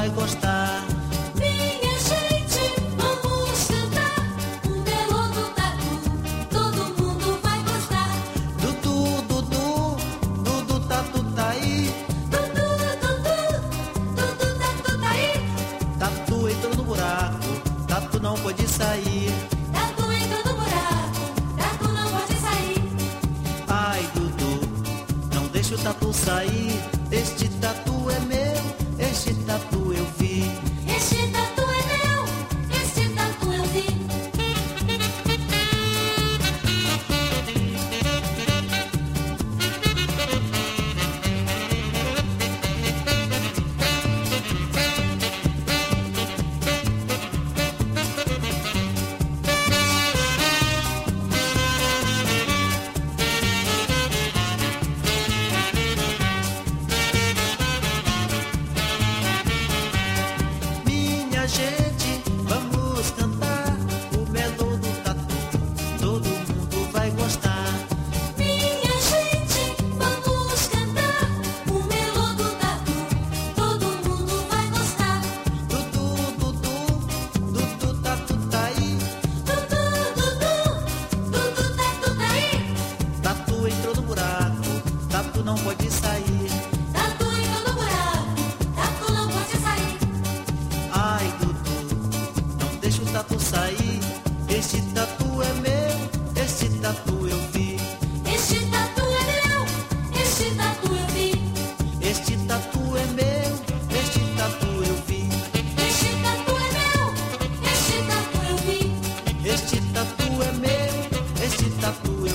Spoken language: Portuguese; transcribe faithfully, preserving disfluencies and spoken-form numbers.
vai gostar. Minha gente, vamos cantar o melô do tatu, todo mundo vai gostar. Dudu, Dudu, Dudu tatu tá aí. Dudu, Dudu, Dudu tatu tá aí. Tatu entrou no buraco, tatu não pode sair. Tatu entrou no buraco, tatu não pode sair. Ai, Dudu, não deixa o tatu sair. Este tatu é meu, este tatu eu vi. Este tatu é meu, este tatu eu vi. Minha gente, vamos cantar o melô do tatu, todo mundo vai gostar. Minha gente, vamos cantar o melô do tatu, todo mundo vai gostar. Dudu, Dudu, Dudu tatu tá aí. Dudu, Dudu, Dudu tatu tá aí. Tatu entrou no buraco, tatu não pode sair. Tatu entrou no buraco, tatu não pode sair. Ai, Dudu, não deixa o tatu sair. Este tatu é meu, este tatu eu vi. Este tatu é meu, este tatu eu vi. Este tatu é meu, este tatu eu vi. Este tatu é meu, este tatu eu vi. Este tatu é meu, este tatu eu